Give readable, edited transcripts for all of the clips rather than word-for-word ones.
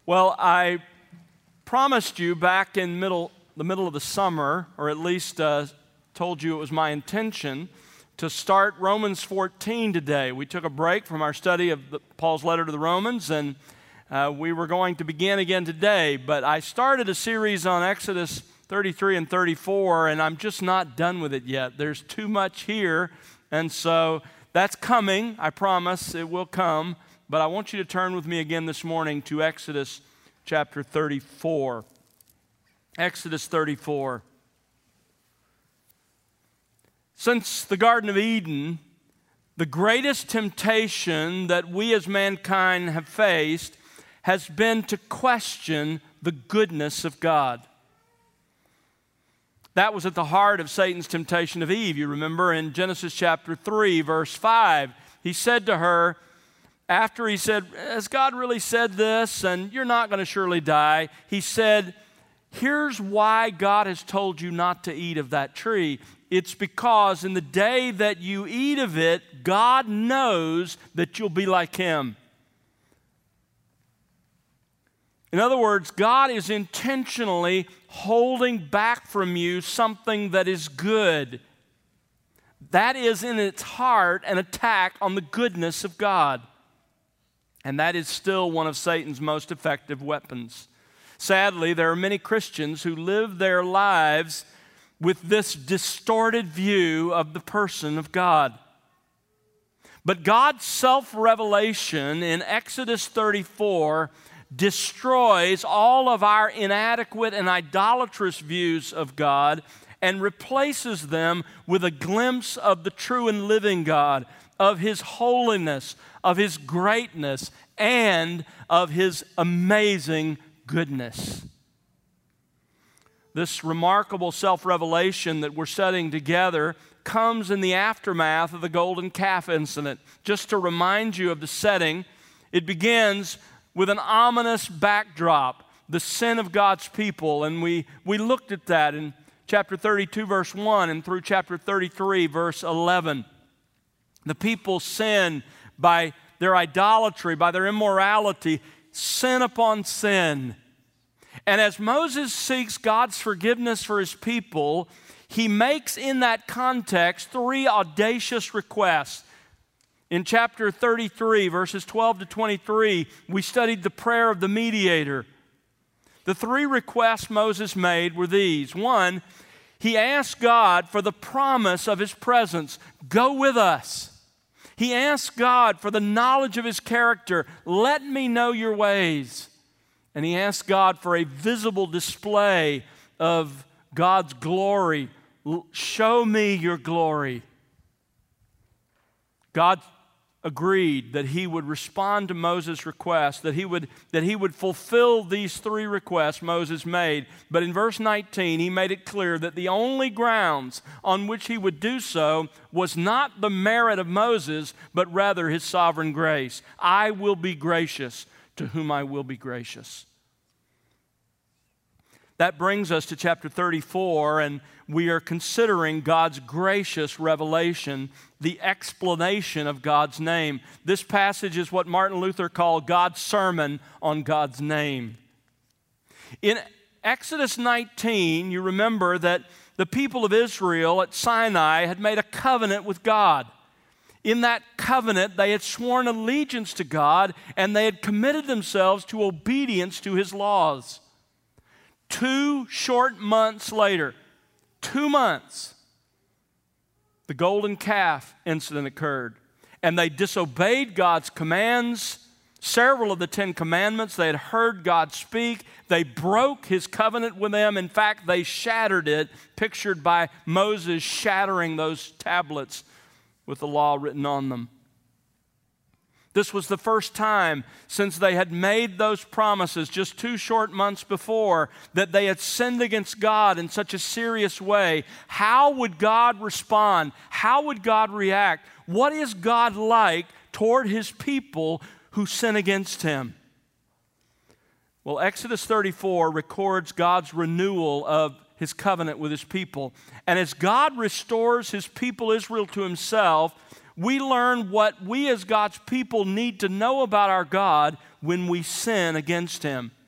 Well, I promised you back in the middle of the summer, or at least told you it was my intention to start Romans 14 today. We took a break from our study of Paul's letter to the Romans, and we were going to begin again today. But I started a series on Exodus 33 and 34, and I'm just not done with it yet. There's too much here, and so that's coming. I promise it will come. But I want you to turn with me again this morning to Exodus chapter 34. Exodus 34. Since the Garden of Eden, the greatest temptation that we as mankind have faced has been to question the goodness of God. That was at the heart of Satan's temptation of Eve. You remember in Genesis chapter 3, verse 5, he said to her, after he said, has God really said this? And you're not going to surely die. He said, here's why God has told you not to eat of that tree. It's because in the day that you eat of it, God knows that you'll be like Him. In other words, God is intentionally holding back from you something that is good. That is in its heart an attack on the goodness of God. And that is still one of Satan's most effective weapons. Sadly, there are many Christians who live their lives with this distorted view of the person of God. But God's self-revelation in Exodus 34 destroys all of our inadequate and idolatrous views of God and replaces them with a glimpse of the true and living God, of His holiness, of His greatness, and of His amazing goodness. This remarkable self-revelation that we're studying together comes in the aftermath of the golden calf incident. Just to remind you of the setting, it begins with an ominous backdrop, the sin of God's people, and we looked at that in chapter 32, verse 1, and through chapter 33, verse 11. The people sin by their idolatry, by their immorality, sin upon sin. And as Moses seeks God's forgiveness for his people, he makes in that context three audacious requests. In chapter 33, verses 12 to 23, we studied the prayer of the mediator. The three requests Moses made were these. One, he asked God for the promise of His presence. Go with us. He asked God for the knowledge of His character. Let me know your ways. And he asked God for a visible display of God's glory. Show me your glory. God agreed that He would respond to Moses' request, that he would fulfill these three requests Moses made. But in verse 19, He made it clear that the only grounds on which He would do so was not the merit of Moses, but rather His sovereign grace. I will be gracious to whom I will be gracious. That brings us to chapter 34, and we are considering God's gracious revelation, the explanation of God's name. This passage is what Martin Luther called God's sermon on God's name. In Exodus 19, you remember that the people of Israel at Sinai had made a covenant with God. In that covenant, they had sworn allegiance to God, and they had committed themselves to obedience to His laws. 2 short months later, 2 months, the golden calf incident occurred. And they disobeyed God's commands, several of the 10 commandments. They had heard God speak. They broke His covenant with them. In fact, they shattered it, pictured by Moses shattering those tablets with the law written on them. This was the first time since they had made those promises just 2 short months before that they had sinned against God in such a serious way. How would God respond? How would God react? What is God like toward His people who sin against Him? Well, Exodus 34 records God's renewal of His covenant with His people. And as God restores His people Israel to Himself, we learn what we as God's people need to know about our God when we sin against Him.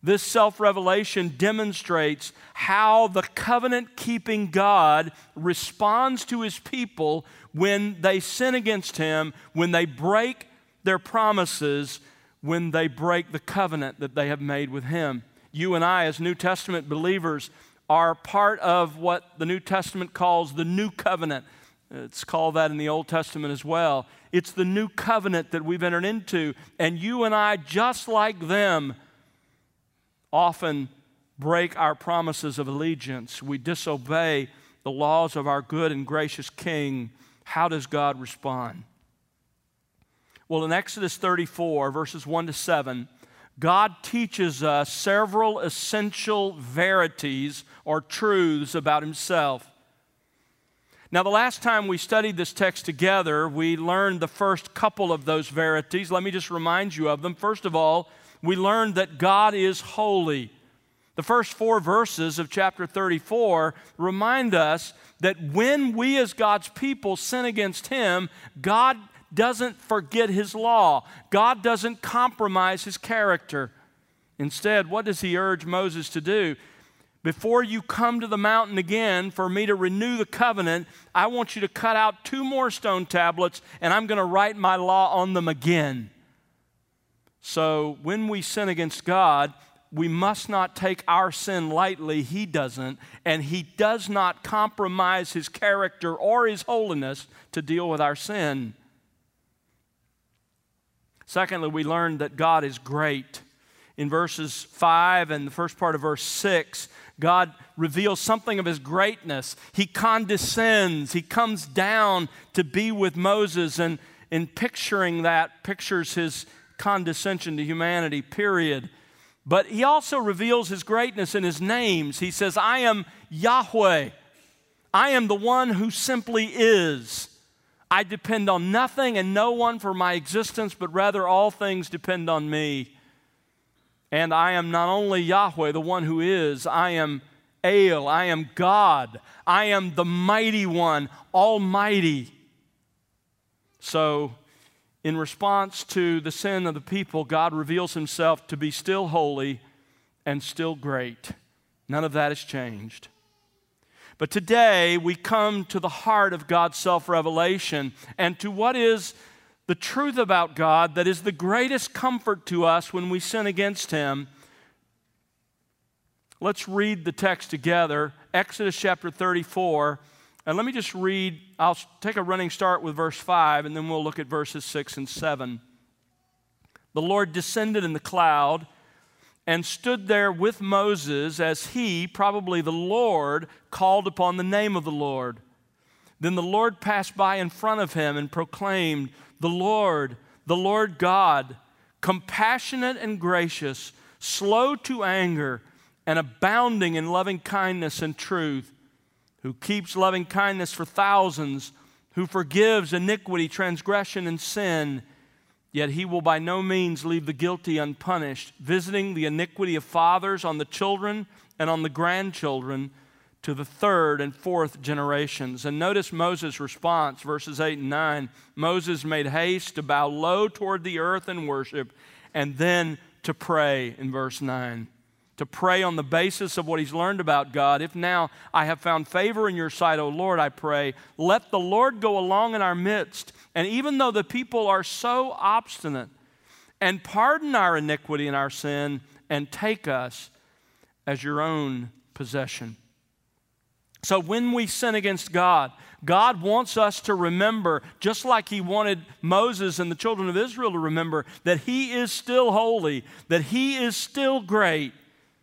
This self-revelation demonstrates how the covenant-keeping God responds to His people when they sin against Him, when they break their promises, when they break the covenant that they have made with Him. You and I, as New Testament believers, are part of what the New Testament calls the New Covenant. It's called that in the Old Testament as well. It's the New Covenant that we've entered into, and you and I, just like them, often break our promises of allegiance. We disobey the laws of our good and gracious King. How does God respond? Well, in Exodus 34, verses 1 to 7, God teaches us several essential verities or truths about Himself. Now, the last time we studied this text together, we learned the first couple of those verities. Let me just remind you of them. First of all, we learned that God is holy. The first 4 verses of chapter 34 remind us that when we as God's people sin against Him, God doesn't forget His law. God doesn't compromise His character. Instead, what does He urge Moses to do? Before you come to the mountain again for me to renew the covenant, I want you to cut out 2 more stone tablets, and I'm going to write my law on them again. So when we sin against God, we must not take our sin lightly. He doesn't, and He does not compromise His character or His holiness to deal with our sin. Secondly, we learned that God is great. In verses 5 and the first part of verse 6, God reveals something of His greatness. He condescends. He comes down to be with Moses, and in picturing that, pictures His condescension to humanity, period. But He also reveals His greatness in His names. He says, I am Yahweh. I am the one who simply is. I depend on nothing and no one for my existence, but rather all things depend on me. And I am not only Yahweh, the one who is, I am El, I am God. I am the mighty one, almighty. So, in response to the sin of the people, God reveals Himself to be still holy and still great. None of that has changed. But today, we come to the heart of God's self-revelation and to what is the truth about God that is the greatest comfort to us when we sin against Him. Let's read the text together, Exodus chapter 34. And let me just read, I'll take a running start with verse 5, and then we'll look at verses 6 and 7. The Lord descended in the cloud and stood there with Moses as he, probably the Lord, called upon the name of the Lord. Then the Lord passed by in front of him and proclaimed, the Lord God, compassionate and gracious, slow to anger, and abounding in loving kindness and truth, who keeps loving kindness for thousands, who forgives iniquity, transgression, and sin, yet He will by no means leave the guilty unpunished, visiting the iniquity of fathers on the children and on the grandchildren to the 3rd and 4th generations. And notice Moses' response, verses 8 and 9. Moses made haste to bow low toward the earth and worship, and then to pray in verse 9. To pray on the basis of what he's learned about God. If now I have found favor in your sight, O Lord, I pray, let the Lord go along in our midst. And even though the people are so obstinate, and pardon our iniquity and our sin, and take us as your own possession. So when we sin against God, God wants us to remember, just like He wanted Moses and the children of Israel to remember, that He is still holy, that He is still great.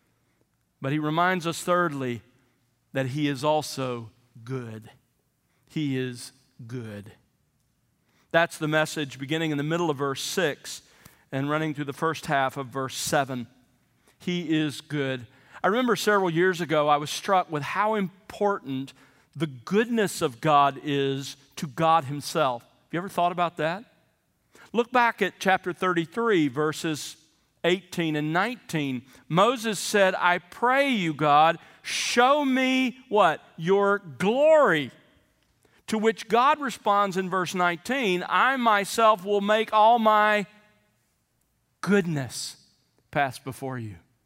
But He reminds us, thirdly, that He is also good. He is good. That's the message beginning in the middle of verse 6 and running through the first half of verse 7. He is good. I remember several years ago, I was struck with how important the goodness of God is to God Himself. Have you ever thought about that? Look back at chapter 33, verses 18 and 19. Moses said, I pray you, God, show me what? Your glory. To which God responds in verse 19, I myself will make all my goodness pass before you.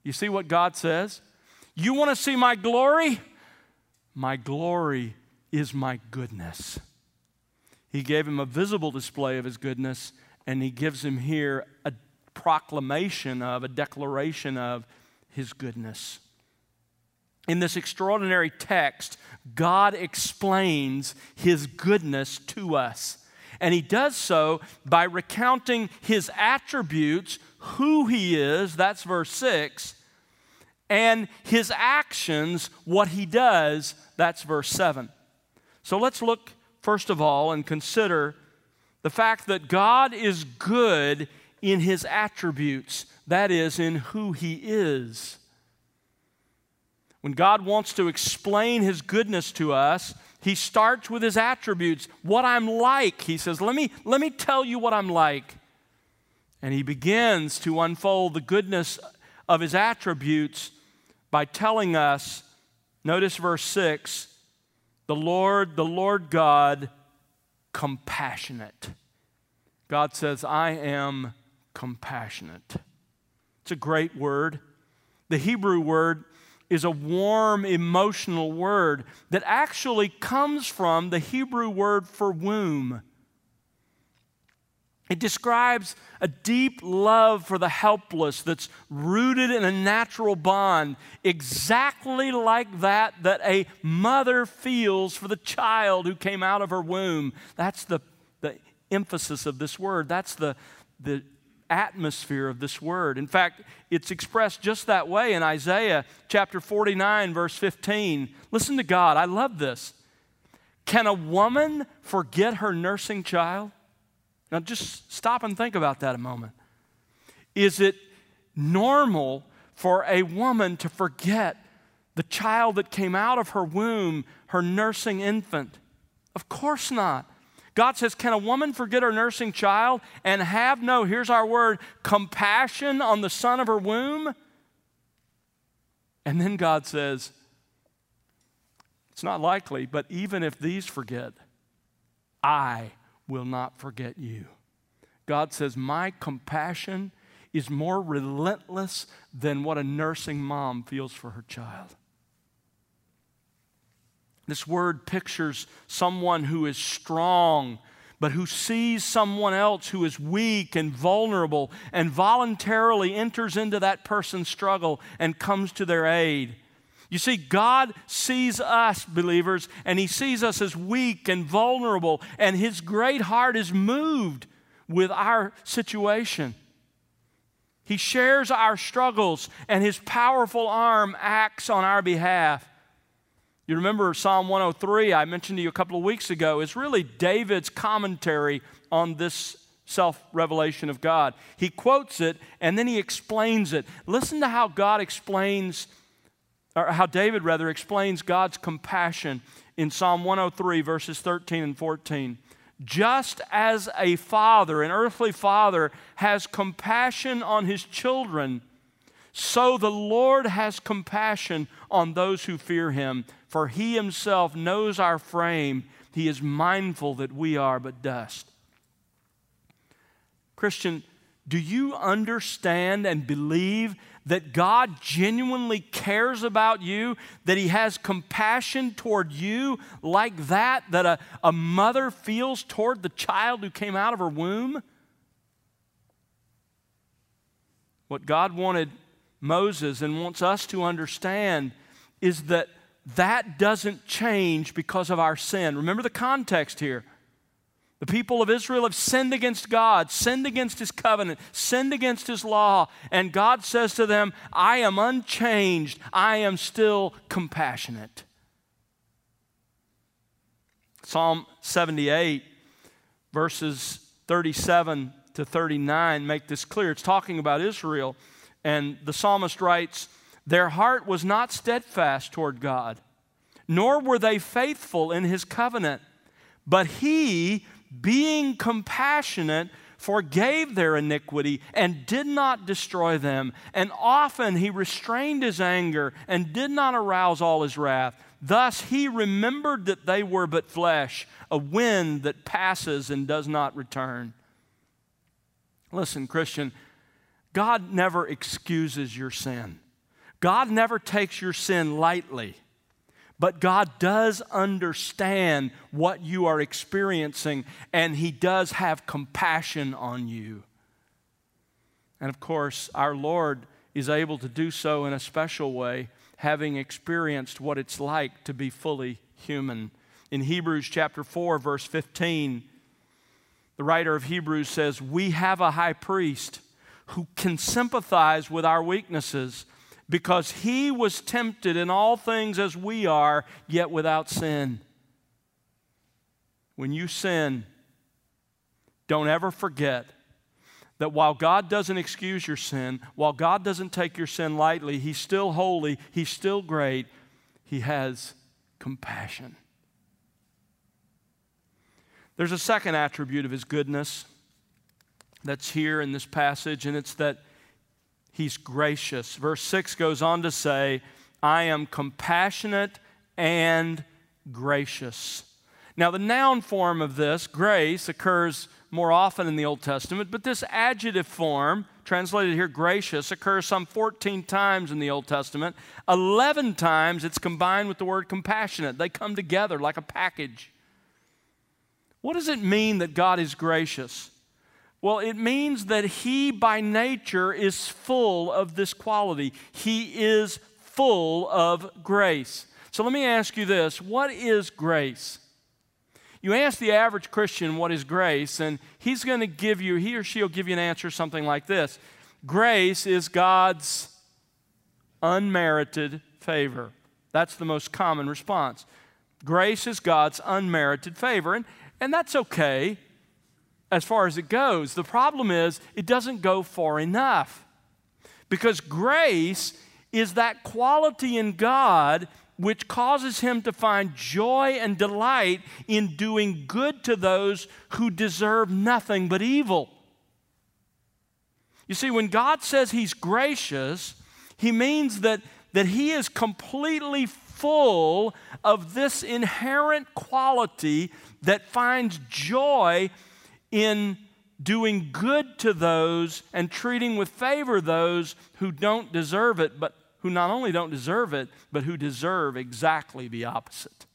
You see what God says? You want to see my glory? My glory is my goodness. He gave him a visible display of his goodness, and he gives him here a proclamation of, a declaration of his goodness. In this extraordinary text, God explains his goodness to us. And he does so by recounting his attributes, who he is, that's verse 6, and his actions, what he does, that's verse 7. So let's look first of all and consider the fact that God is good in his attributes, that is, in who he is. When God wants to explain his goodness to us, he starts with his attributes. What I'm like, he says, let me tell you what I'm like. And he begins to unfold the goodness of his attributes by telling us, notice verse 6, the Lord God, compassionate. God says, I am compassionate. It's a great word. The Hebrew word is a warm, emotional word that actually comes from the Hebrew word for womb. It describes a deep love for the helpless that's rooted in a natural bond, exactly like that a mother feels for the child who came out of her womb. That's the emphasis of this word. That's the atmosphere of this word. In fact, it's expressed just that way in Isaiah chapter 49, verse 15. Listen to God. I love this. Can a woman forget her nursing child? Now just stop and think about that a moment. Is it normal for a woman to forget the child that came out of her womb, her nursing infant? Of course not. God says, can a woman forget her nursing child and have no, here's our word, compassion on the son of her womb? And then God says, it's not likely, but even if these forget, I will not forget you. God says, my compassion is more relentless than what a nursing mom feels for her child. This word pictures someone who is strong, but who sees someone else who is weak and vulnerable and voluntarily enters into that person's struggle and comes to their aid. You see, God sees us, believers, and he sees us as weak and vulnerable, and his great heart is moved with our situation. He shares our struggles, and his powerful arm acts on our behalf. You remember Psalm 103, I mentioned to you a couple of weeks ago, is really David's commentary on this self-revelation of God. He quotes it, and then he explains it. Listen to how God explains, or how David rather explains God's compassion in Psalm 103, verses 13 and 14. Just as a father, an earthly father, has compassion on his children, so the Lord has compassion on those who fear him. For he himself knows our frame. He is mindful that we are but dust. Christian, do you understand and believe that God genuinely cares about you, that he has compassion toward you like that a mother feels toward the child who came out of her womb? What God wanted Moses and wants us to understand is that doesn't change because of our sin. Remember the context here. The people of Israel have sinned against God, sinned against his covenant, sinned against his law, and God says to them, I am unchanged. I am still compassionate. Psalm 78, verses 37 to 39 make this clear. It's talking about Israel, and the psalmist writes, their heart was not steadfast toward God, nor were they faithful in his covenant. But he, being compassionate, forgave their iniquity and did not destroy them. And often he restrained his anger and did not arouse all his wrath. Thus he remembered that they were but flesh, a wind that passes and does not return. Listen, Christian, God never excuses your sin. God never takes your sin lightly, but God does understand what you are experiencing, and He does have compassion on you. And of course, our Lord is able to do so in a special way, having experienced what it's like to be fully human. In Hebrews chapter 4, verse 15, the writer of Hebrews says, "We have a high priest who can sympathize with our weaknesses, because He was tempted in all things as we are, yet without sin." When you sin, don't ever forget that while God doesn't excuse your sin, while God doesn't take your sin lightly, He's still holy, He's still great, He has compassion. There's a second attribute of His goodness that's here in this passage, and it's that He's gracious. Verse 6 goes on to say, "I am compassionate and gracious." Now, the noun form of this, grace, occurs more often in the Old Testament, but this adjective form, translated here gracious, occurs some 14 times in the Old Testament. 11 times it's combined with the word compassionate. They come together like a package. What does it mean that God is gracious? Well, it means that He by nature is full of this quality. He is full of grace. So let me ask you this: what is grace? You ask the average Christian what is grace, and he's going to give you, he or she will give you an answer something like this: grace is God's unmerited favor. That's the most common response. Grace is God's unmerited favor, and that's okay as far as it goes. The problem is it doesn't go far enough, because grace is that quality in God which causes Him to find joy and delight in doing good to those who deserve nothing but evil. You see, when God says He's gracious, He means that He is completely full of this inherent quality that finds joy in doing good to those and treating with favor those who don't deserve it, but who not only don't deserve it, but who deserve exactly the opposite.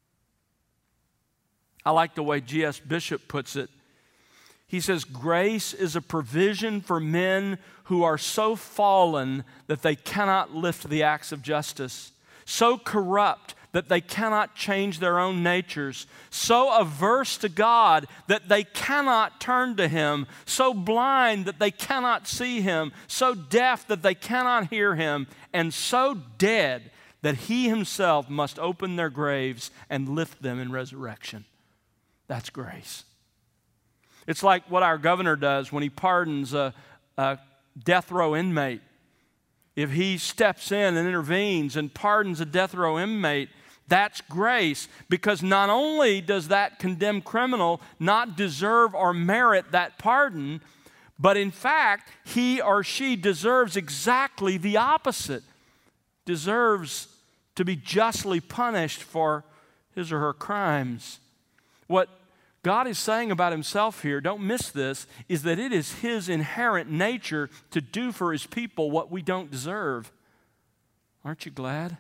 I like the way G.S. Bishop puts it. He says, grace is a provision for men who are so fallen that they cannot lift the axe of justice, so corrupt that they cannot change their own natures, so averse to God that they cannot turn to Him, so blind that they cannot see Him, so deaf that they cannot hear Him, and so dead that He Himself must open their graves and lift them in resurrection. That's grace. It's like what our governor does when he pardons a death row inmate. If he steps in and intervenes and pardons a death row inmate, that's grace, because not only does that condemned criminal not deserve or merit that pardon, but in fact, he or she deserves exactly the opposite. Deserves to be justly punished for his or her crimes. What God is saying about Himself here, don't miss this, is that it is His inherent nature to do for His people what we don't deserve. Aren't you glad?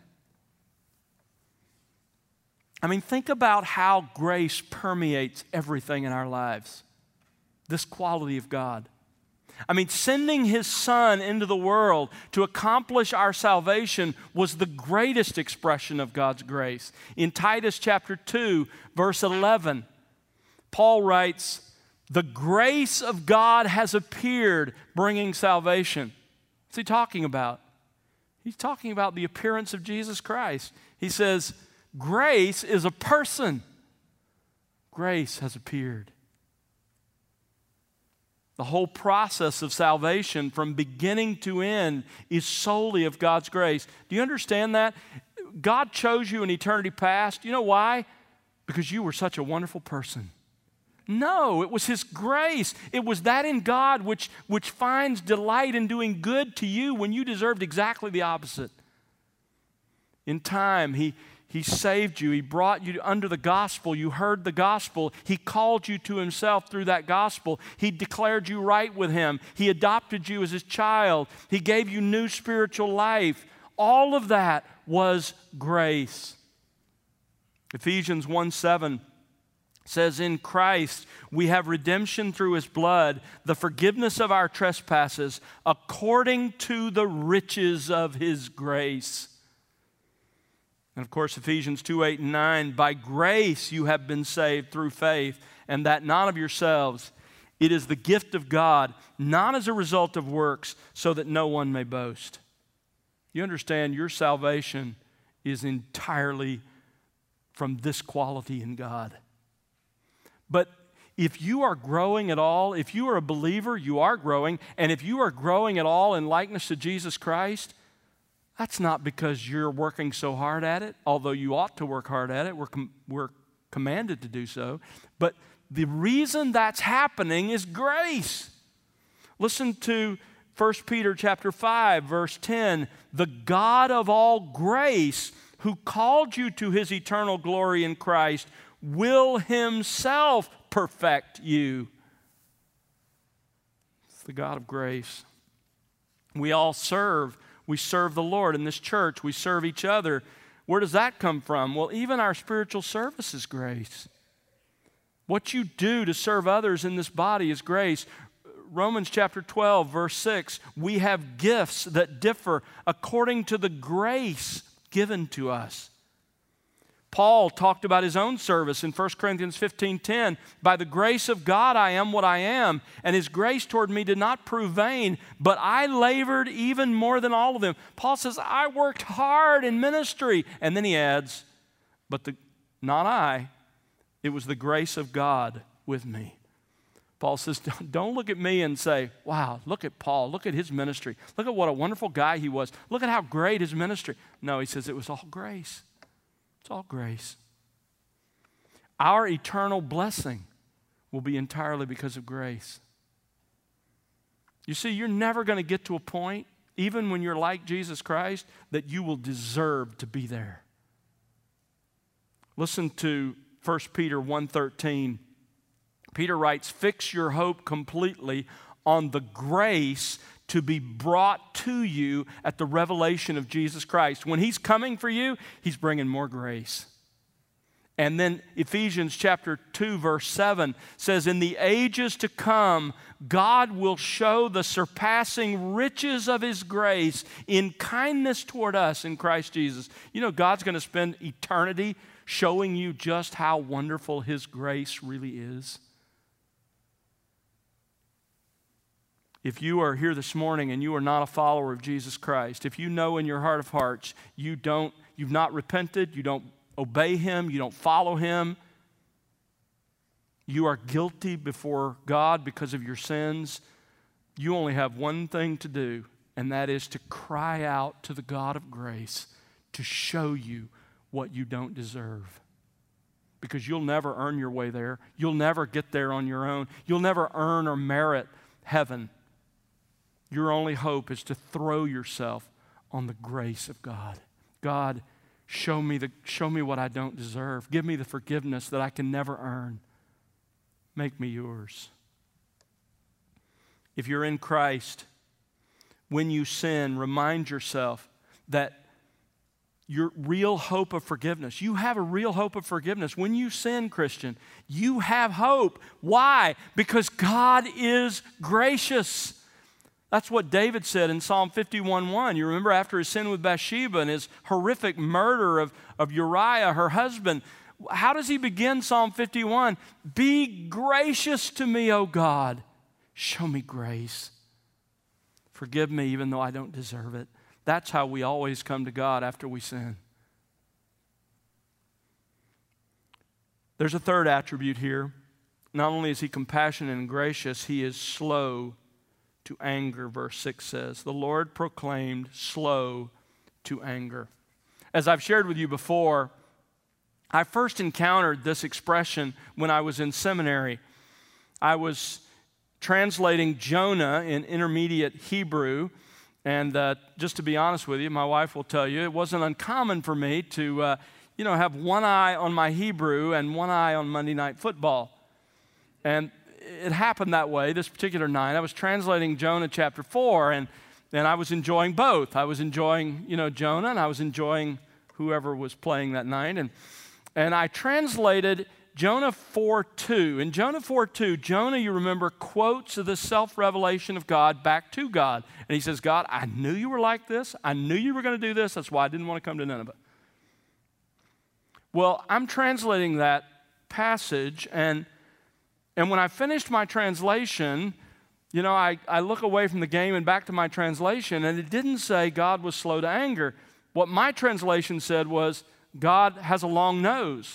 I mean, think about how grace permeates everything in our lives. This quality of God. I mean, sending His Son into the world to accomplish our salvation was the greatest expression of God's grace. In Titus chapter 2, verse 11, Paul writes, "The grace of God has appeared, bringing salvation." What's he talking about? He's talking about the appearance of Jesus Christ. He says, grace is a person. Grace has appeared. The whole process of salvation from beginning to end is solely of God's grace. Do you understand that? God chose you in eternity past. You know why? Because you were such a wonderful person. No, it was His grace. It was that in God which finds delight in doing good to you when you deserved exactly the opposite. In time, He saved you. He brought you under the gospel. You heard the gospel. He called you to Himself through that gospel. He declared you right with Him. He adopted you as His child. He gave you new spiritual life. All of that was grace. Ephesians 1:7 says, in Christ we have redemption through His blood, the forgiveness of our trespasses, according to the riches of His grace. And of course, Ephesians 2:8 and 9, by grace you have been saved through faith, and that not of yourselves. It is the gift of God, not as a result of works, so that no one may boast. You understand, your salvation is entirely from this quality in God. But if you are growing at all, if you are a believer, you are growing, and if you are growing at all in likeness to Jesus Christ, that's not because you're working so hard at it, although you ought to work hard at it. We're commanded to do so. But the reason that's happening is grace. Listen to 1 Peter chapter 5, verse 10. The God of all grace, who called you to His eternal glory in Christ, will Himself perfect you. It's the God of grace. We all serve. We serve the Lord in this church. We serve each other. Where does that come from? Well, even our spiritual service is grace. What you do to serve others in this body is grace. Romans chapter 12, verse 6, we have gifts that differ according to the grace given to us. Paul talked about his own service in 1 Corinthians 15:10. By the grace of God I am what I am, and His grace toward me did not prove vain, but I labored even more than all of them. Paul says, I worked hard in ministry. And then he adds, but not I, it was the grace of God with me. Paul says, don't look at me and say, wow, look at Paul, look at his ministry. Look at what a wonderful guy he was. Look at how great his ministry. No, he says it was all grace. It's all grace. Our eternal blessing will be entirely because of grace. You see, you're never going to get to a point, even when you're like Jesus Christ, that you will deserve to be there. Listen to 1 Peter 1:13. Peter writes, fix your hope completely on the grace to be brought to you at the revelation of Jesus Christ. When He's coming for you, He's bringing more grace. And then Ephesians chapter 2, verse 7 says, in the ages to come, God will show the surpassing riches of His grace in kindness toward us in Christ Jesus. You know, God's going to spend eternity showing you just how wonderful His grace really is. If you are here this morning and you are not a follower of Jesus Christ, if you know in your heart of hearts you've not repented, you don't obey Him, you don't follow Him, you are guilty before God because of your sins, you only have one thing to do, and that is to cry out to the God of grace to show you what you don't deserve. Because you'll never earn your way there. You'll never get there on your own. You'll never earn or merit heaven. Your only hope is to throw yourself on the grace of God. God, show me what I don't deserve. Give me the forgiveness that I can never earn. Make me yours. If you're in Christ, when you sin, remind yourself that your real hope of forgiveness. You have a real hope of forgiveness. When you sin, Christian, you have hope. Why? Because God is gracious. That's what David said in Psalm 51:1. You remember after his sin with Bathsheba and his horrific murder of Uriah, her husband. How does he begin Psalm 51? Be gracious to me, O God. Show me grace. Forgive me even though I don't deserve it. That's how we always come to God after we sin. There's a third attribute here. Not only is He compassionate and gracious, He is slow to anger, verse 6 says. The Lord proclaimed slow to anger. As I've shared with you before, I first encountered this expression when I was in seminary. I was translating Jonah in intermediate Hebrew, and just to be honest with you, my wife will tell you, it wasn't uncommon for me to have one eye on my Hebrew and one eye on Monday Night Football. And it happened that way this particular night. I was translating Jonah chapter 4, And I was enjoying both. I was enjoying, Jonah, and I was enjoying whoever was playing that night. And I translated Jonah 4:2. In Jonah 4:2, Jonah, you remember, quotes the self-revelation of God back to God. And he says, God, I knew you were like this. I knew you were going to do this. That's why I didn't want to come to Nineveh. Well, I'm translating that passage, and when I finished my translation, I look away from the game and back to my translation, and it didn't say God was slow to anger. What my translation said was, God has a long nose.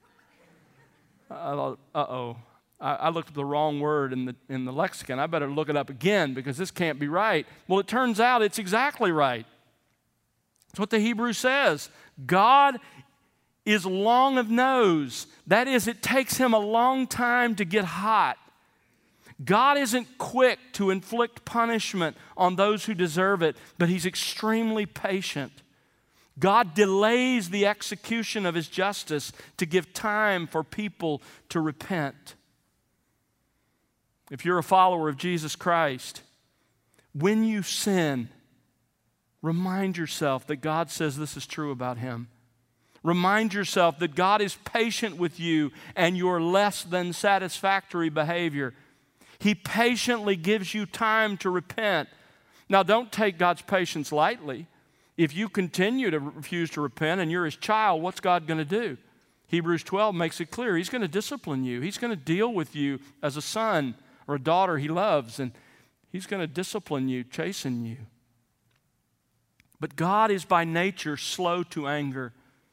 I thought, uh-oh. I looked up the wrong word in the lexicon. I better look it up again because this can't be right. Well, it turns out it's exactly right. It's what the Hebrew says. God is long of nose. That is, it takes him a long time to get hot. God isn't quick to inflict punishment on those who deserve it, but he's extremely patient. God delays the execution of his justice to give time for people to repent. If you're a follower of Jesus Christ, when you sin, remind yourself that God says this is true about him. Remind yourself that God is patient with you and your less than satisfactory behavior. He patiently gives you time to repent. Now, don't take God's patience lightly. If you continue to refuse to repent and you're his child, what's God going to do? Hebrews 12 makes it clear. He's going to discipline you. He's going to deal with you as a son or a daughter he loves, and he's going to discipline you, chasten you. But God is by nature slow to anger.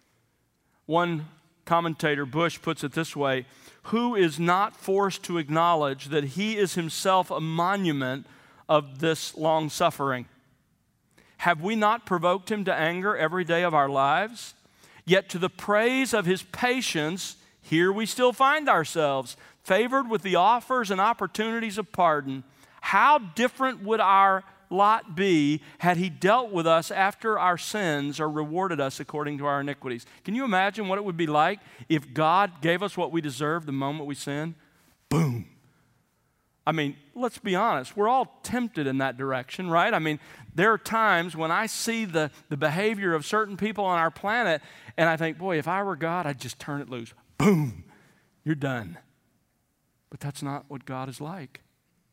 One commentator, Bush, puts it this way: who is not forced to acknowledge that he is himself a monument of this long suffering? Have we not provoked him to anger every day of our lives? Yet to the praise of his patience, here we still find ourselves, favored with the offers and opportunities of pardon. How different would our lot be had he dealt with us after our sins or rewarded us according to our iniquities? Can you imagine what it would be like if God gave us what we deserved the moment we sinned? Boom. I mean, let's be honest. We're all tempted in that direction, right? I mean, there are times when I see the behavior of certain people on our planet, and I think, boy, if I were God, I'd just turn it loose. Boom. You're done. But that's not what God is like.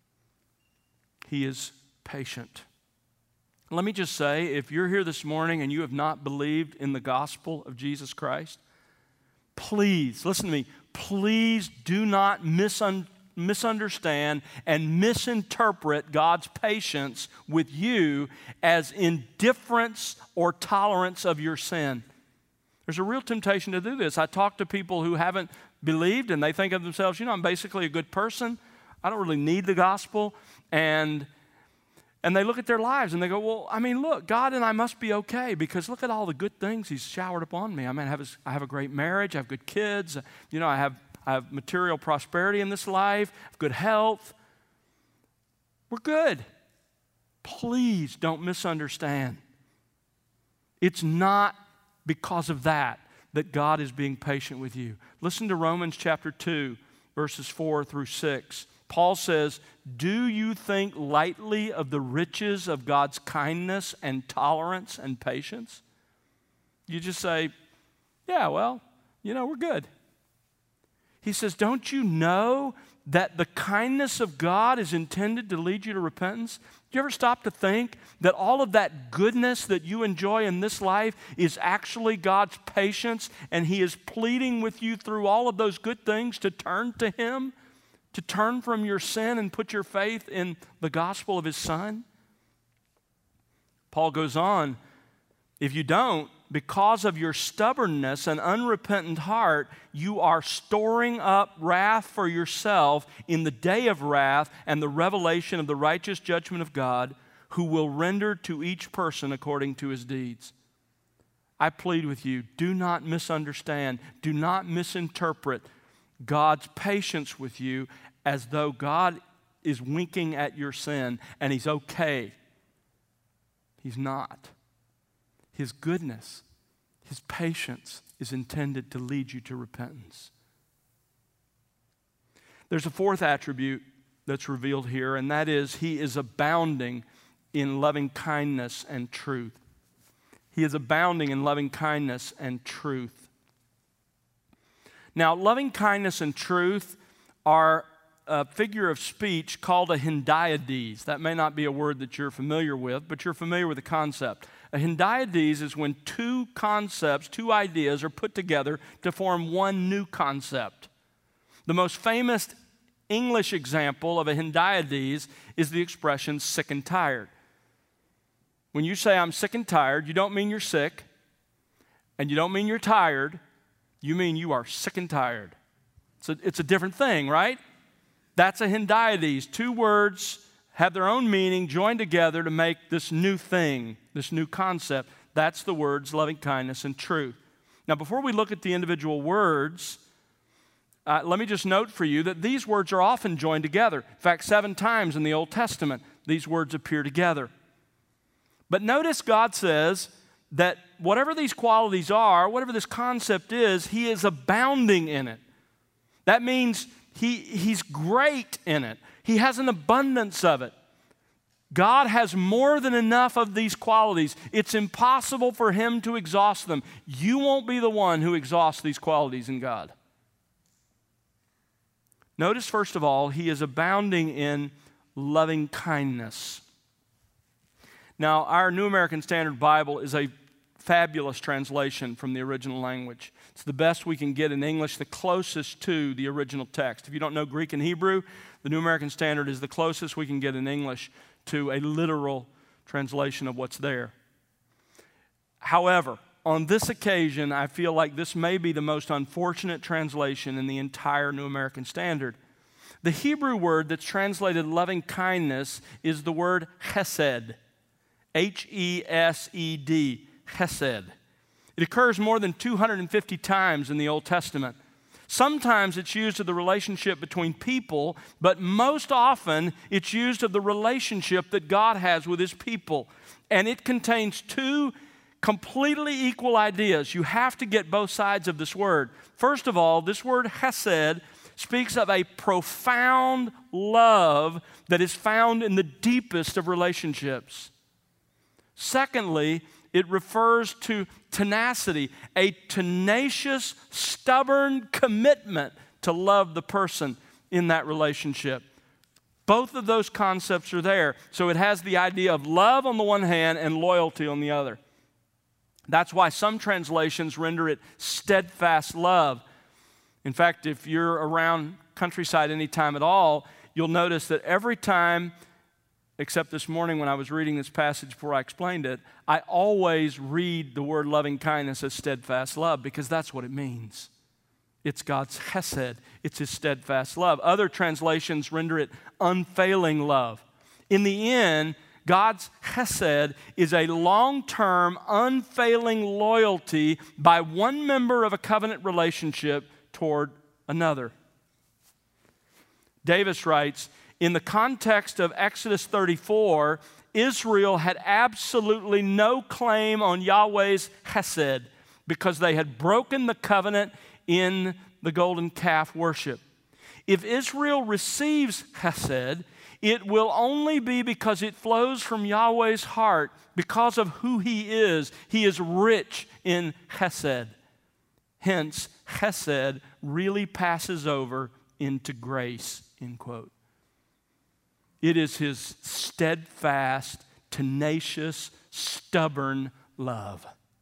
He is patient. Let me just say, if you're here this morning and you have not believed in the gospel of Jesus Christ, please, listen to me, please do not misunderstand and misinterpret God's patience with you as indifference or tolerance of your sin. There's a real temptation to do this. I talk to people who haven't believed and they think of themselves, I'm basically a good person. I don't really need the gospel. And they look at their lives and they go, well, I mean, look, God and I must be okay because look at all the good things he's showered upon me. I mean, I have a great marriage. I have good kids. I have material prosperity in this life. I have good health. We're good. Please don't misunderstand. It's not because of that God is being patient with you. Listen to Romans chapter 2, verses 4 through 6. Paul says, do you think lightly of the riches of God's kindness and tolerance and patience? You just say, yeah, well, we're good. He says, don't you know that the kindness of God is intended to lead you to repentance? Do you ever stop to think that all of that goodness that you enjoy in this life is actually God's patience, and he is pleading with you through all of those good things to turn to him? To turn from your sin and put your faith in the gospel of his Son? Paul goes on, if you don't, because of your stubbornness and unrepentant heart, you are storing up wrath for yourself in the day of wrath and the revelation of the righteous judgment of God, who will render to each person according to his deeds. I plead with you, do not misunderstand, do not misinterpret God's patience with you as though God is winking at your sin and he's okay. He's not. His goodness, his patience is intended to lead you to repentance. There's a fourth attribute that's revealed here, and that is he is abounding in loving kindness and truth. He is abounding in loving kindness and truth. Now, loving kindness and truth are a figure of speech called a hendiades. That may not be a word that you're familiar with, but you're familiar with the concept. A hendiades is when two concepts, two ideas are put together to form one new concept. The most famous English example of a hendiades is the expression sick and tired. When you say I'm sick and tired, you don't mean you're sick, and you don't mean you're tired, you mean you are sick and tired. It's a different thing, right? That's a hendiades. Two words have their own meaning joined together to make this new thing, this new concept. That's the words loving kindness and truth. Now, before we look at the individual words, let me just note for you that these words are often joined together. In fact, 7 times in the Old Testament, these words appear together. But notice God says that whatever these qualities are, whatever this concept is, He is abounding in it. That means He's great in it. He has an abundance of it. God has more than enough of these qualities. It's impossible for Him to exhaust them. You won't be the one who exhausts these qualities in God. Notice, first of all, He is abounding in loving kindness. Now, our New American Standard Bible is a fabulous translation from the original language. It's the best we can get in English, the closest to the original text. If you don't know Greek and Hebrew, the New American Standard is the closest we can get in English to a literal translation of what's there. However, on this occasion, I feel like this may be the most unfortunate translation in the entire New American Standard. The Hebrew word that's translated loving kindness is the word chesed. H-E-S-E-D, chesed. It occurs more than 250 times in the Old Testament. Sometimes it's used of the relationship between people, but most often it's used of the relationship that God has with His people. And it contains two completely equal ideas. You have to get both sides of this word. First of all, this word chesed speaks of a profound love that is found in the deepest of relationships. Secondly, it refers to tenacity, a tenacious, stubborn commitment to love the person in that relationship. Both of those concepts are there. So it has the idea of love on the one hand and loyalty on the other. That's why some translations render it steadfast love. In fact, if you're around Countryside anytime at all, you'll notice that every time, except this morning when I was reading this passage before I explained it, I always read the word loving kindness as steadfast love because that's what it means. It's God's chesed. It's His steadfast love. Other translations render it unfailing love. In the end, God's chesed is a long-term, unfailing loyalty by one member of a covenant relationship toward another. Davis writes, in the context of Exodus 34, Israel had absolutely no claim on Yahweh's chesed because they had broken the covenant in the golden calf worship. If Israel receives chesed, it will only be because it flows from Yahweh's heart because of who He is. He is rich in chesed. Hence, chesed really passes over into grace, end quote. It is His steadfast, tenacious, stubborn love.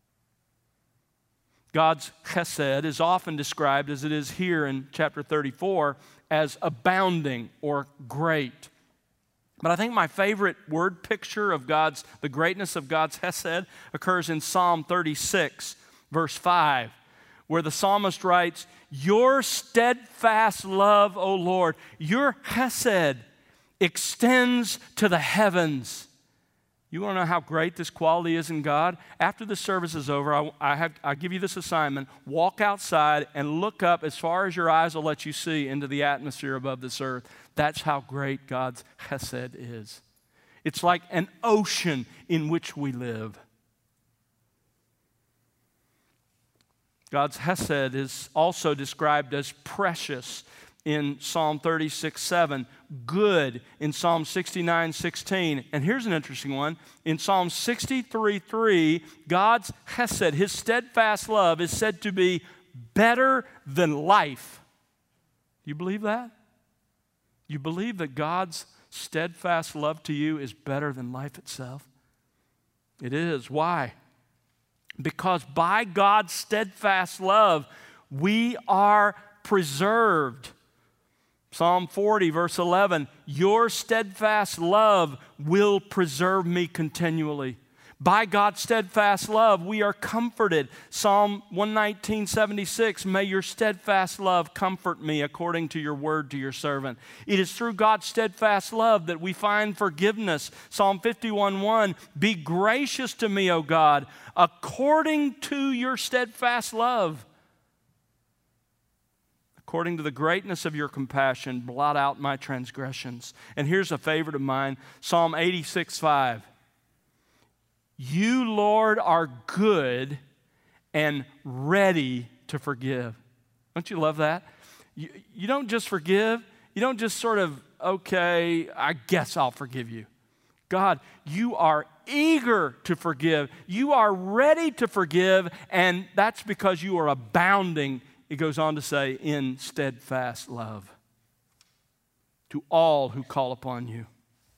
God's chesed is often described, as it is here in chapter 34, as abounding or great. But I think my favorite word picture of the greatness of God's chesed occurs in Psalm 36, verse 5, where the psalmist writes, "Your steadfast love, O Lord, your chesed extends to the heavens." You want to know how great this quality is in God? After the service is over, I give you this assignment. Walk outside and look up as far as your eyes will let you see into the atmosphere above this earth. That's how great God's chesed is. It's like an ocean in which we live. God's chesed is also described as precious in Psalm 36:7, good in Psalm 69:16. And here's an interesting one. In Psalm 63:3, God's chesed, his steadfast love, is said to be better than life. You believe that? You believe that God's steadfast love to you is better than life itself? It is. Why? Because by God's steadfast love, we are preserved. Psalm 40, verse 11, your steadfast love will preserve me continually. By God's steadfast love, we are comforted. Psalm 119:76, may your steadfast love comfort me according to your word to your servant. It is through God's steadfast love that we find forgiveness. Psalm 51:1, be gracious to me, O God, according to your steadfast love. According to the greatness of your compassion, blot out my transgressions. And here's a favorite of mine, Psalm 86:5. You, Lord, are good and ready to forgive. Don't you love that? You don't just forgive. You don't just sort of, okay, I guess I'll forgive you. God, you are eager to forgive. You are ready to forgive, and that's because you are abounding, it goes on to say, in steadfast love to all who call upon you.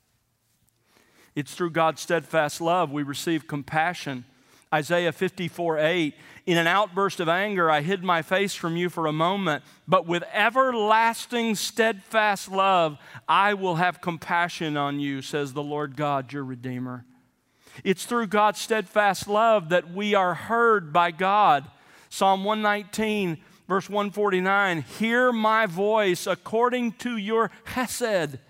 It's through God's steadfast love we receive compassion. Isaiah 54:8, in an outburst of anger, I hid my face from you for a moment, but with everlasting steadfast love, I will have compassion on you, says the Lord God, your Redeemer. It's through God's steadfast love that we are heard by God. Psalm 119, verse 149, hear my voice according to your chesed.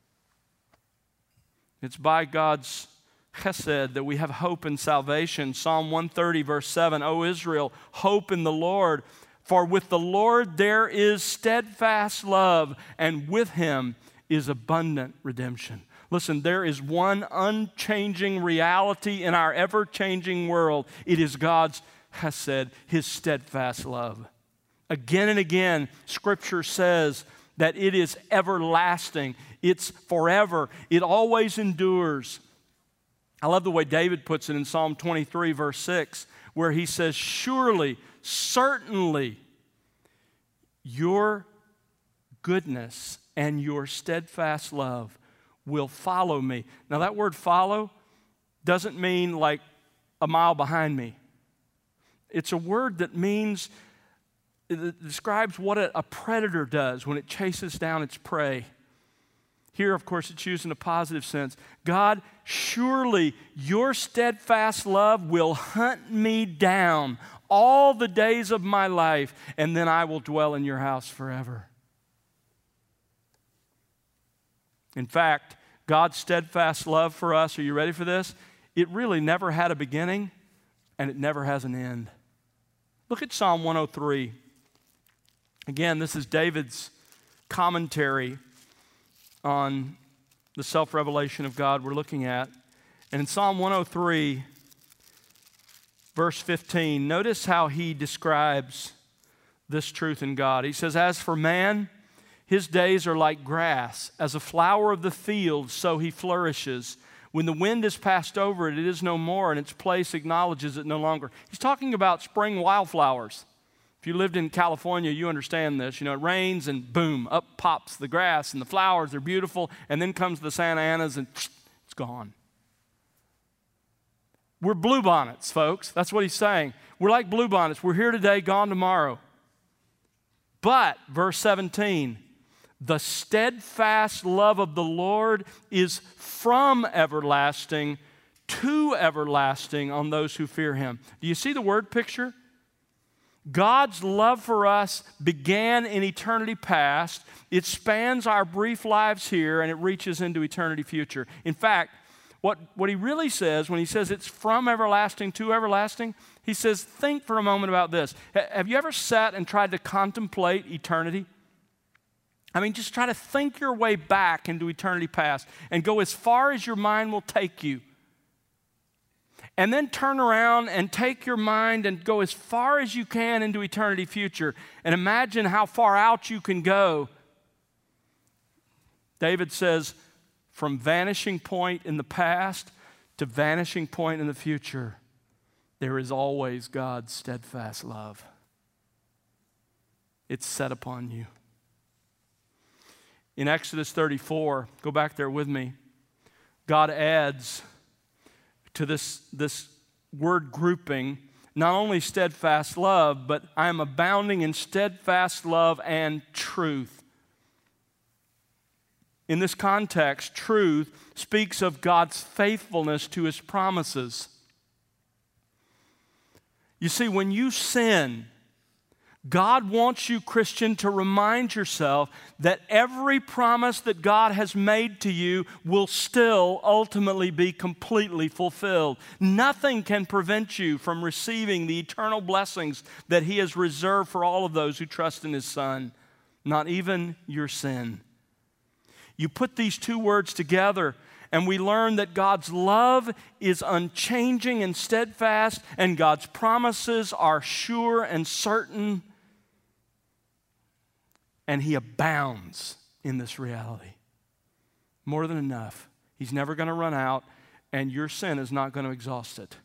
It's by God's chesed that we have hope and salvation. Psalm 130, verse 7, O Israel, hope in the Lord, for with the Lord there is steadfast love, and with him is abundant redemption. Listen, there is one unchanging reality in our ever-changing world. It is God's chesed, his steadfast love. Again and again, Scripture says that it is everlasting. It's forever. It always endures. I love the way David puts it in Psalm 23, verse 6, where he says, surely, certainly, your goodness and your steadfast love will follow me. Now, that word follow doesn't mean like a mile behind me. It's a word that means, it describes what a predator does when it chases down its prey. Here, of course, it's used in a positive sense. God, surely your steadfast love will hunt me down all the days of my life, and then I will dwell in your house forever. In fact, God's steadfast love for us, are you ready for this? It really never had a beginning, and it never has an end. Look at Psalm 103. Again, this is David's commentary on the self-revelation of God we're looking at. And in Psalm 103, verse 15, notice how he describes this truth in God. He says, as for man, his days are like grass. As a flower of the field, so he flourishes. When the wind has passed over it, it is no more, and its place acknowledges it no longer. He's talking about spring wildflowers. If you lived in California, you understand this. You know, it rains and boom, up pops the grass and the flowers are beautiful, and then comes the Santa Anas and it's gone. We're bluebonnets, folks. That's what he's saying. We're like bluebonnets. We're here today, gone tomorrow. But, verse 17, the steadfast love of the Lord is from everlasting to everlasting on those who fear him. Do you see the word picture? God's love for us began in eternity past. It spans our brief lives here, and it reaches into eternity future. In fact, what he really says when he says it's from everlasting to everlasting, he says, think for a moment about this. Have you ever sat and tried to contemplate eternity? I mean, just try to think your way back into eternity past and go as far as your mind will take you. And then turn around and take your mind and go as far as you can into eternity future and imagine how far out you can go David says, from vanishing point in the past to vanishing point in the future, there is always God's steadfast love. It's set upon you. In Exodus 34, go back there with me, God adds to this word grouping not only steadfast love, but I am abounding in steadfast love and truth. In this context, truth speaks of God's faithfulness to His promises. You see, when you sin, God wants you, Christian, to remind yourself that every promise that God has made to you will still ultimately be completely fulfilled. Nothing can prevent you from receiving the eternal blessings that He has reserved for all of those who trust in His Son, not even your sin. You put these two words together, and we learn that God's love is unchanging and steadfast, and God's promises are sure and certain. And He abounds in this reality. More than enough. He's never going to run out, and your sin is not going to exhaust it.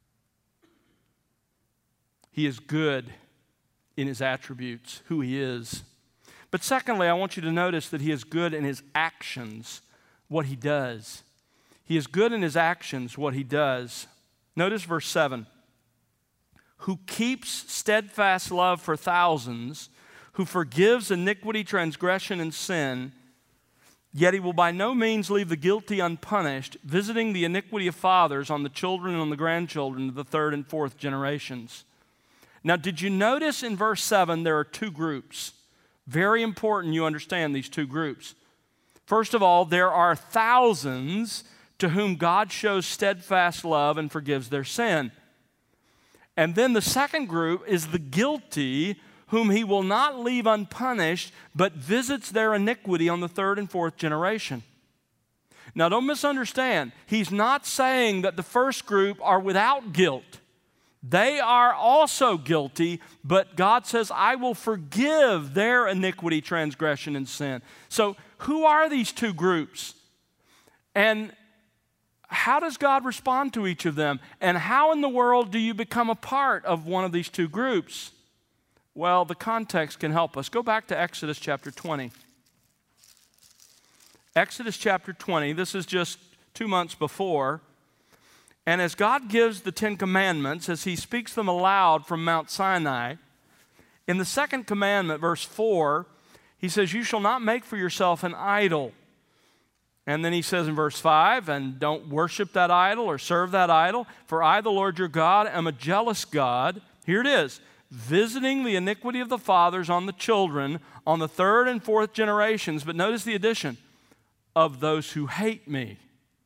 He is good in His attributes, who He is. But secondly, I want you to notice that He is good in His actions, what He does. He is good in His actions, what He does. Notice verse 7. Who keeps steadfast love for thousands, who forgives iniquity, transgression, and sin, yet He will by no means leave the guilty unpunished, visiting the iniquity of fathers on the children and on the grandchildren of the third and fourth generations. Now, did you notice in verse 7 there are two groups? Very important you understand these two groups. First of all, there are thousands to whom God shows steadfast love and forgives their sin. And then the second group is the guilty, whom He will not leave unpunished, but visits their iniquity on the third and fourth generation. Now, don't misunderstand. He's not saying that the first group are without guilt. They are also guilty, but God says, I will forgive their iniquity, transgression, and sin. So, who are these two groups? And how does God respond to each of them? And how in the world do you become a part of one of these two groups? Well, the context can help us. Go back to Exodus chapter 20. Exodus chapter 20, this is just 2 months before. And as God gives the Ten Commandments, as He speaks them aloud from Mount Sinai, in the second commandment, verse 4, He says, you shall not make for yourself an idol. And then He says in verse 5, and don't worship that idol or serve that idol, for I, the Lord your God, am a jealous God. Here it is, visiting the iniquity of the fathers on the children, on the third and fourth generations. But notice the addition, of those who hate me,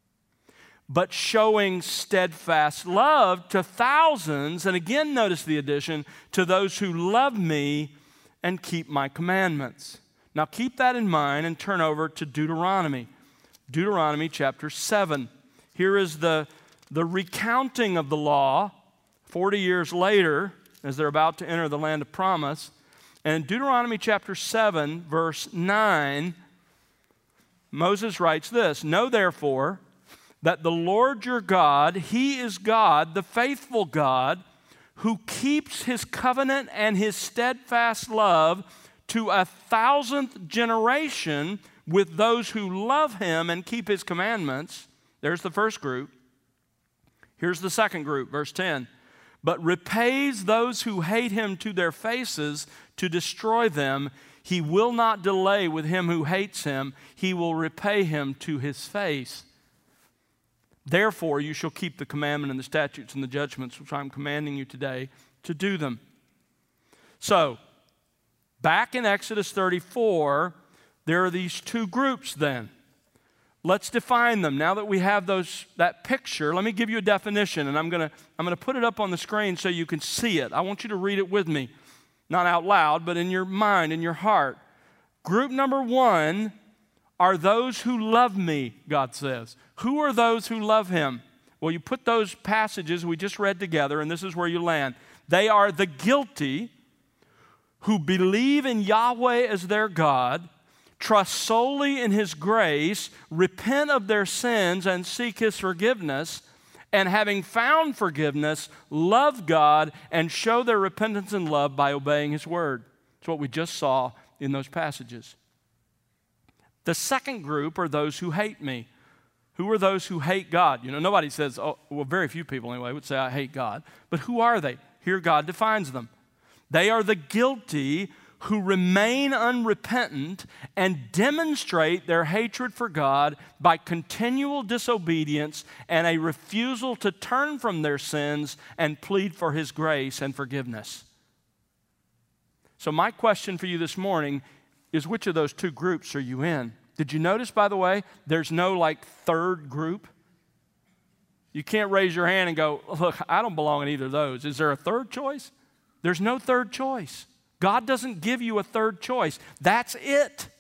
but showing steadfast love to thousands, and again notice the addition, to those who love me and keep my commandments. Now keep that in mind and turn over to Deuteronomy. Deuteronomy chapter 7. Here is the recounting of the law 40 years later as they're about to enter the land of promise. And in Deuteronomy chapter 7, verse 9, Moses writes this, know therefore that the Lord your God, He is God, the faithful God, who keeps His covenant and His steadfast love to 1,000th generation with those who love Him and keep His commandments. There's the first group. Here's the second group, verse 10. But repays those who hate Him to their faces to destroy them. He will not delay with him who hates Him. He will repay him to his face. Therefore, you shall keep the commandment and the statutes and the judgments which I am commanding you today to do them. So, back in Exodus 34, there are these two groups then. Let's define them. Now that we have that picture, let me give you a definition, and I'm going to put it up on the screen so you can see it. I want you to read it with me. Not out loud, but in your mind, in your heart. Group number one are those who love me, God says. Who are those who love Him? Well, you put those passages we just read together, and this is where you land. They are the guilty who believe in Yahweh as their God, trust solely in His grace, repent of their sins and seek His forgiveness, and having found forgiveness, love God and show their repentance and love by obeying His word. It's what we just saw in those passages. The second group are those who hate me. Who are those who hate God? You know, nobody says, oh, well, very few people anyway would say, I hate God. But who are they? Here God defines them. They are the guilty who remain unrepentant and demonstrate their hatred for God by continual disobedience and a refusal to turn from their sins and plead for His grace and forgiveness. So my question for you this morning is, which of those two groups are you in? Did you notice, by the way, there's no like third group? You can't raise your hand and go, look, I don't belong in either of those. Is there a third choice? There's no third choice. God doesn't give you a third choice. That's it.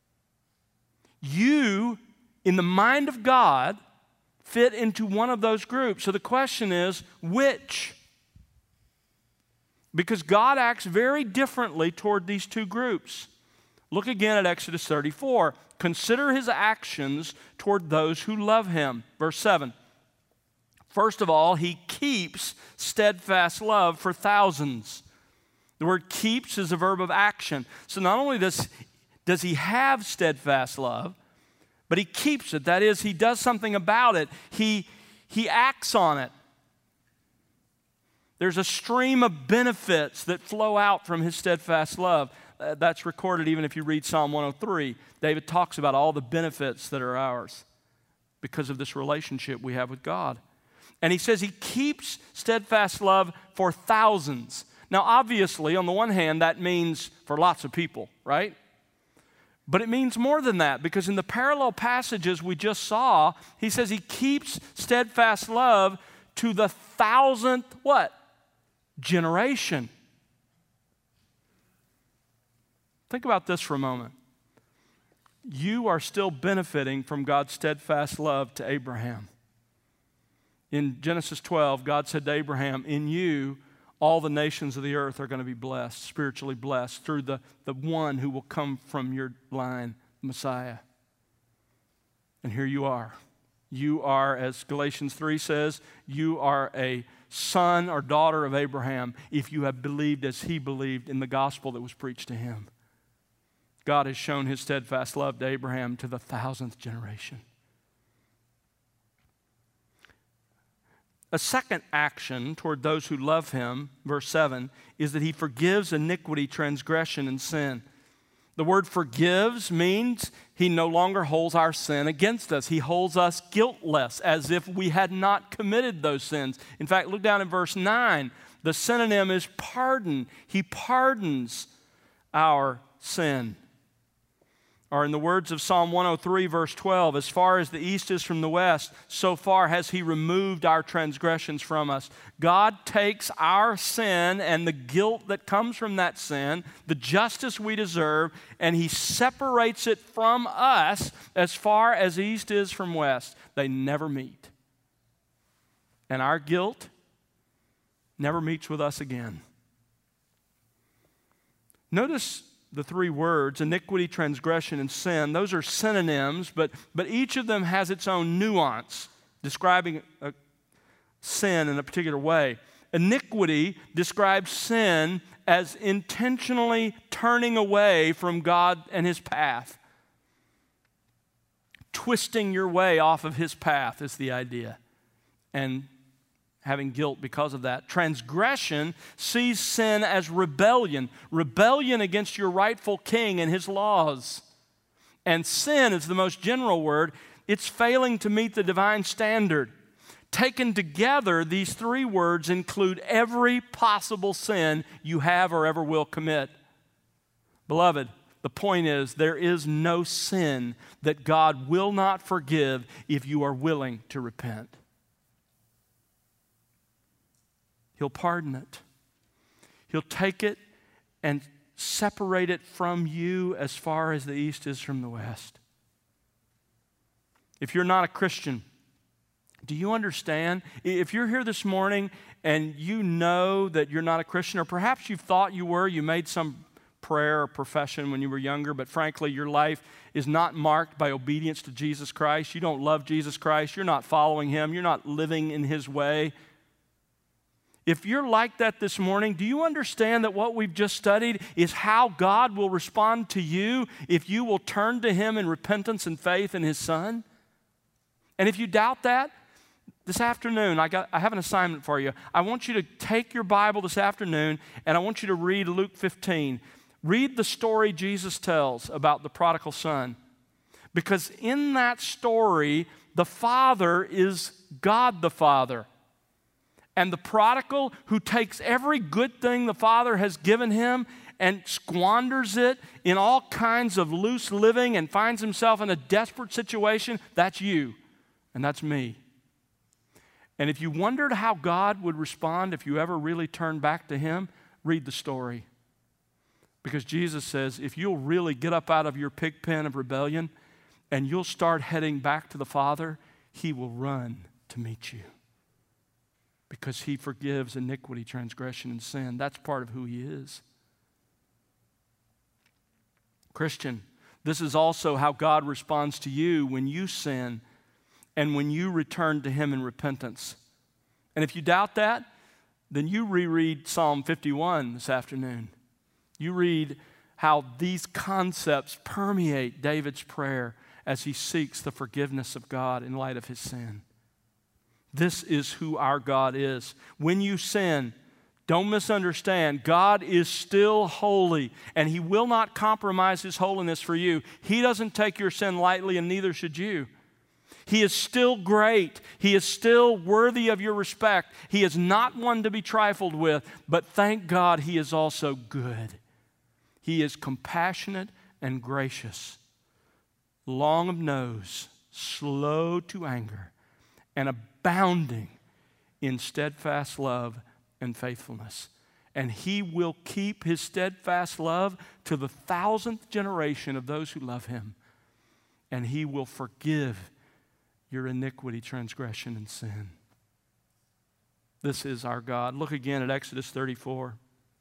You, in the mind of God, fit into one of those groups. So the question is, which? Because God acts very differently toward these two groups. Look again at Exodus 34. Consider His actions toward those who love Him. Verse 7. First of all, He keeps steadfast love for thousands. The word keeps is a verb of action. So not only does He have steadfast love, but He keeps it. That is, He does something about it. He acts on it. There's a stream of benefits that flow out from His steadfast love. That's recorded even if you read Psalm 103. David talks about all the benefits that are ours because of this relationship we have with God. And he says He keeps steadfast love for thousands. Now, obviously, on the one hand, that means for lots of people, right? But it means more than that, because in the parallel passages we just saw, He says He keeps steadfast love to the 1,000th, what? Generation. Think about this for a moment. You are still benefiting from God's steadfast love to Abraham. In Genesis 12, God said to Abraham, in you, all the nations of the earth are going to be blessed, spiritually blessed, through the one who will come from your line, Messiah. And here you are. You are, as Galatians 3 says, you are a son or daughter of Abraham if you have believed as he believed in the gospel that was preached to him. God has shown His steadfast love to Abraham to the 1,000th generation. A second action toward those who love Him, verse 7, is that He forgives iniquity, transgression, and sin. The word forgives means He no longer holds our sin against us. He holds us guiltless, as if we had not committed those sins. In fact, look down in verse 9. The synonym is pardon. He pardons our sin. Or in the words of Psalm 103, verse 12, as far as the east is from the west, so far has He removed our transgressions from us. God takes our sin and the guilt that comes from that sin, the justice we deserve, and He separates it from us as far as east is from west. They never meet. And our guilt never meets with us again. Notice the three words, iniquity, transgression, and sin. Those are synonyms, but each of them has its own nuance, describing a sin in a particular way. Iniquity describes sin as intentionally turning away from God and His path. Twisting your way off of His path is the idea, and having guilt because of that. Transgression sees sin as rebellion against your rightful king and His laws. And sin is the most general word. It's failing to meet the divine standard. Taken together, these three words include every possible sin you have or ever will commit. Beloved, the point is, there is no sin that God will not forgive if you are willing to repent. He'll pardon it. He'll take it and separate it from you as far as the east is from the west. If you're not a Christian, do you understand? If you're here this morning and you know that you're not a Christian, or perhaps you thought you were, you made some prayer or profession when you were younger, but frankly, your life is not marked by obedience to Jesus Christ. You don't love Jesus Christ. You're not following Him. You're not living in His way. If you're like that this morning, do you understand that what we've just studied is how God will respond to you if you will turn to Him in repentance and faith in His Son? And if you doubt that, this afternoon, I have an assignment for you. I want you to take your Bible this afternoon, and I want you to read Luke 15. Read the story Jesus tells about the prodigal son. Because in that story, the father is God the Father. And the prodigal who takes every good thing the Father has given him and squanders it in all kinds of loose living and finds himself in a desperate situation, that's you and that's me. And if you wondered how God would respond if you ever really turned back to Him, read the story. Because Jesus says, if you'll really get up out of your pig pen of rebellion and you'll start heading back to the Father, He will run to meet you. Because He forgives iniquity, transgression, and sin. That's part of who He is. Christian, this is also how God responds to you when you sin and when you return to Him in repentance. And if you doubt that, then you reread Psalm 51 this afternoon. You read how these concepts permeate David's prayer as he seeks the forgiveness of God in light of his sin. This is who our God is. When you sin, don't misunderstand. God is still holy, and He will not compromise His holiness for you. He doesn't take your sin lightly, and neither should you. He is still great. He is still worthy of your respect. He is not one to be trifled with, but thank God He is also good. He is compassionate and gracious, long of nose, slow to anger, and abounding in steadfast love and faithfulness. And He will keep His steadfast love to the 1,000th generation of those who love Him. And He will forgive your iniquity, transgression, and sin. This is our God. Look again at Exodus 34.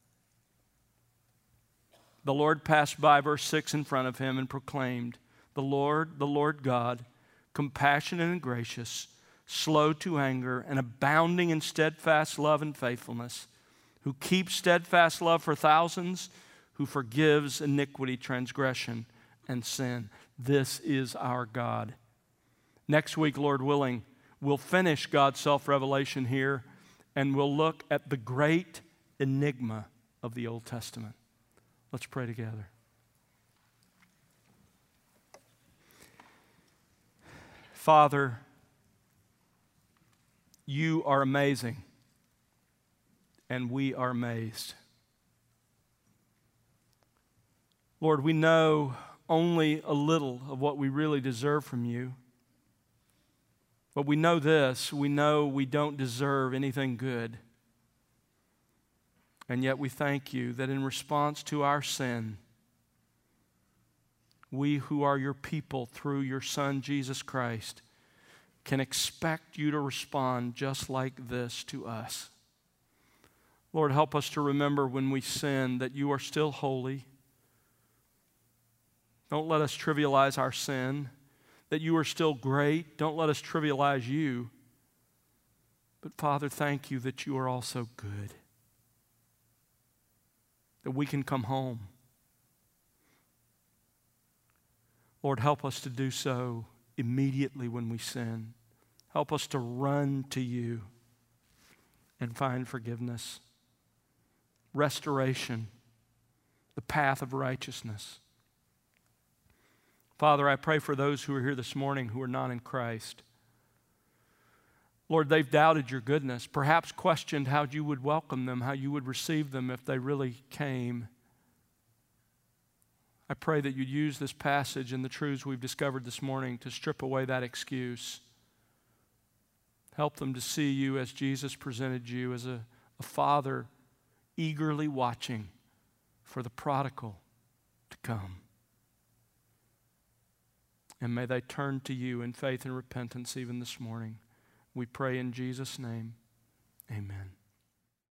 The Lord passed by, verse 6, in front of him and proclaimed, the Lord God, compassionate and gracious, slow to anger, and abounding in steadfast love and faithfulness, who keeps steadfast love for thousands, who forgives iniquity, transgression, and sin. This is our God. Next week, Lord willing, we'll finish God's self-revelation here, and we'll look at the great enigma of the Old Testament. Let's pray together. Father, You are amazing, and we are amazed. Lord, we know only a little of what we really deserve from You. But we know this, we know we don't deserve anything good. And yet we thank You that in response to our sin, we who are Your people through Your Son, Jesus Christ, can expect You to respond just like this to us. Lord, help us to remember when we sin that You are still holy. Don't let us trivialize our sin. That You are still great. Don't let us trivialize You. But Father, thank You that You are also good. That we can come home. Lord, help us to do so immediately when we sin. Help us to run to You and find forgiveness, restoration, the path of righteousness. Father, I pray for those who are here this morning who are not in Christ. Lord, they've doubted Your goodness, perhaps questioned how You would welcome them, how You would receive them if they really came. I pray that You'd use this passage and the truths we've discovered this morning to strip away that excuse. Help them to see You as Jesus presented You, as a father eagerly watching for the prodigal to come. And may they turn to You in faith and repentance even this morning. We pray in Jesus' name. Amen.